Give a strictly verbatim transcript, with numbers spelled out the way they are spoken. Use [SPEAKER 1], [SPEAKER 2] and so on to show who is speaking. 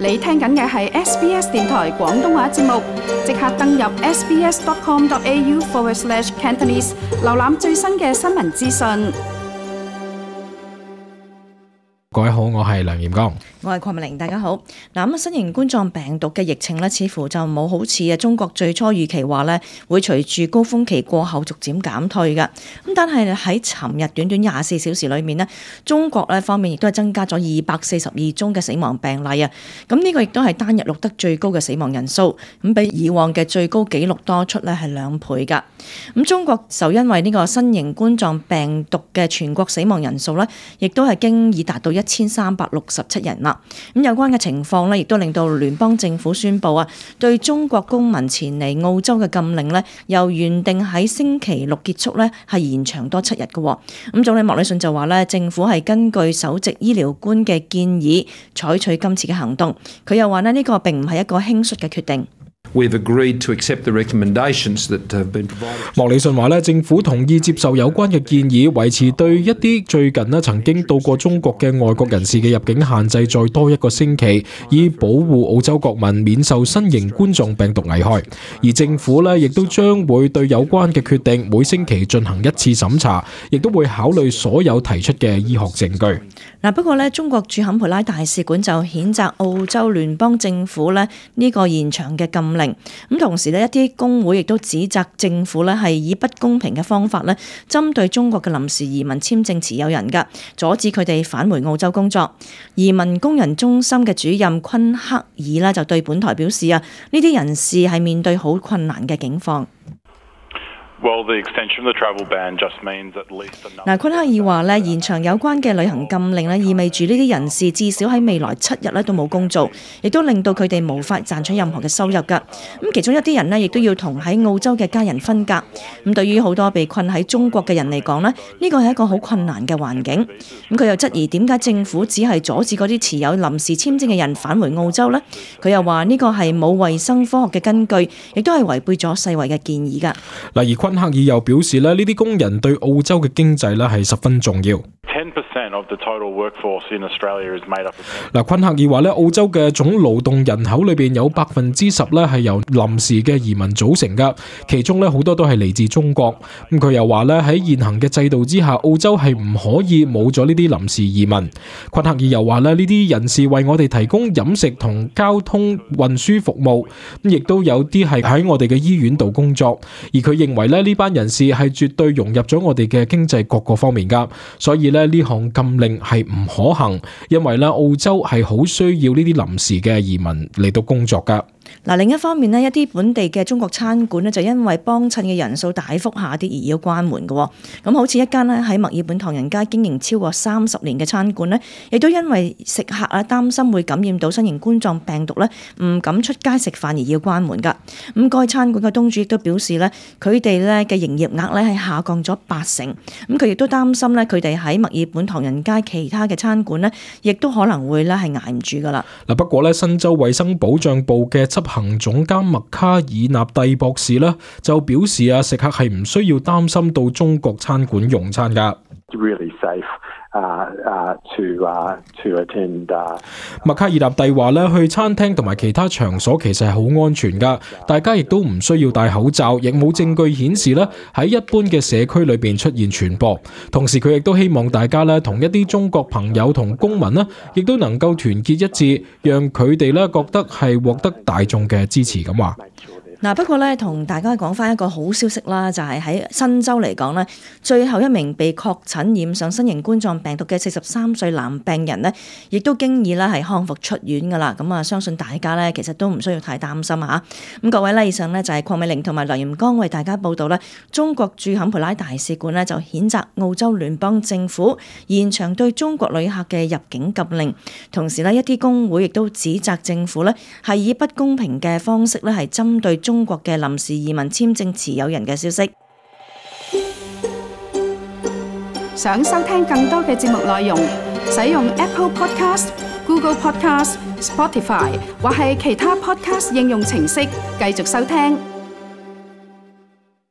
[SPEAKER 1] 你聽緊嘅係 S B S 電台廣東話節目，即刻登入 sbs.com.au forward slash Cantonese， 瀏覽最新嘅新聞資訊。
[SPEAKER 2] 各位好，我係梁炎剛，
[SPEAKER 3] 我係鄺美玲，大家好。嗱，咁新型冠狀病毒嘅疫情咧，似乎就冇好似啊中國最初預期話咧，會隨住高峰期過後逐漸減退嘅。咁但係喺尋日短短廿四小時裏面咧，中國咧方面亦都係增加咗二百四十二宗嘅死亡病例啊。咁呢個亦都係單日錄得最高嘅死亡人數，咁比以往嘅最高紀錄多出咧係兩倍噶。咁中國就因為呢個新型冠狀病毒嘅全國死亡人數咧，亦都係經已達到一千三百六十七人啦。咁有關嘅情況呢，亦都令到聯邦政府宣布啊，對中國公民前嚟澳洲嘅禁令呢，由原定喺星期六結束呢，係延長多七日嘅。咁總理莫里遜就話呢，政府係根據首席醫療官嘅建議採取今次嘅行動。佢又話呢，呢個並唔係一個輕率嘅決定。
[SPEAKER 4] We've agreed to accept the recommendations that have been provided.
[SPEAKER 2] 莫里遜話咧，政府同意接受有關嘅建議，維持對一啲最近咧曾經到過中國嘅外國人士嘅入境限制再多一個星期，以保護澳洲國民免受新型冠狀病毒危害。而政府咧亦都將會對有關嘅決定每星期進行一次審查，亦都會考慮所有提出嘅醫學證據。
[SPEAKER 3] 嗱，不過咧，中國駐坎培拉大使館就譴責澳洲聯邦政府咧呢個延長嘅禁令。咁同時呢，一啲工會亦都指責政府呢係以不公平嘅方法呢針對中國嘅臨時移民簽證持有人㗎，阻止佢哋返回澳洲工作。移民工人中心嘅主任昆克爾呢就對本台表示啊，呢啲人士係面對好困難嘅境況。嗱，昆克爾話咧，延長有關嘅旅行禁令咧，意味住呢啲人士至少喺未來七日咧都冇工做，亦都令到佢哋無法賺取任何嘅收入㗎。咁其中一啲人咧，亦都要同喺澳洲嘅家人分隔。咁對於好多被困喺中國嘅人嚟講咧，呢個係一個好困難嘅環境。咁佢又質疑點解政府只係阻止嗰啲持有臨時簽證嘅人返回澳洲呢？佢又話呢個係冇衛生科學嘅根據，亦都係違背咗世衛嘅建議㗎。
[SPEAKER 2] 嗱，而昆克爾又表示咧，呢啲工人對澳洲嘅經濟咧係十分重要。嗱，昆克爾話咧，澳洲嘅總勞動人口裏邊有百分之十咧係由臨時嘅移民組成噶，其中咧好多都係嚟自中國。咁佢又話咧，喺現行嘅制度之下，澳洲係唔可以冇咗呢啲臨時移民。昆克爾又話咧，呢啲人士為我哋提供飲食同交通運輸服務，咁亦都有啲係喺我哋嘅醫院度工作。而佢認為咧，呢班人士係絕對融入咗我哋嘅經濟各個方面噶，所以咧呢項禁令係唔可行，因為咧澳洲係好需要呢啲臨時嘅移民嚟到工作噶。
[SPEAKER 3] 嗱，另一方面呢，一啲本地嘅中國餐館呢，就因為幫襯嘅人數大幅下跌而要關門嘅。咁好似一間咧喺墨爾本唐人街經營超過三十年嘅餐館呢，亦都因為食客啊擔心會感染到新型冠狀病毒呢，唔敢出街食飯而要關門噶。咁該餐館嘅東主亦都表示呢，佢哋咧嘅營業額咧係下降咗八成。咁佢亦都擔心呢，佢哋喺墨爾本唐人街其他嘅餐館呢，亦都可能會咧係捱唔住噶啦。
[SPEAKER 2] 嗱，不過咧新州衛生保障部嘅執行總監麥卡爾納蒂博士咧就表示啊，食客係唔需要擔心到中國餐館用餐噶。
[SPEAKER 5] Really safe, uh, uh, to, uh, to attend, uh,
[SPEAKER 2] 麥卡爾納蒂話咧，去餐廳同埋其他場所其實係好安全噶，大家亦都唔需要戴口罩，亦冇證據顯示咧喺一般嘅社區裏邊出現傳播。同時佢亦都希望大家咧同一啲中國朋友同公民咧，亦都能夠團結一致，讓佢哋咧覺得係獲得大眾嘅支持咁話。
[SPEAKER 3] 嗱，不過咧，同大家講翻一個好消息啦，就係喺新州嚟講咧，最後一名被確診染上新型冠狀病毒嘅四十三歲男病人呢，亦都經已咧係康復出院噶啦。咁啊，相信大家咧其實都唔需要太擔心啊。咁各位咧，以上呢就係鄺美玲同埋梁炎剛為大家報道咧，中國駐坎培拉大使館呢就譴責澳洲聯邦政府延長對中國旅客嘅入境禁令，同時呢，一啲工會亦都指責政府咧係以不公平嘅方式咧係針對中中國嘅臨時移民簽證持有人嘅消息。
[SPEAKER 1] 想收聽更多嘅節目內容，使用 Apple Podcast、Google Podcast、Spotify 或係其他 Podcast 應用程式繼續收聽。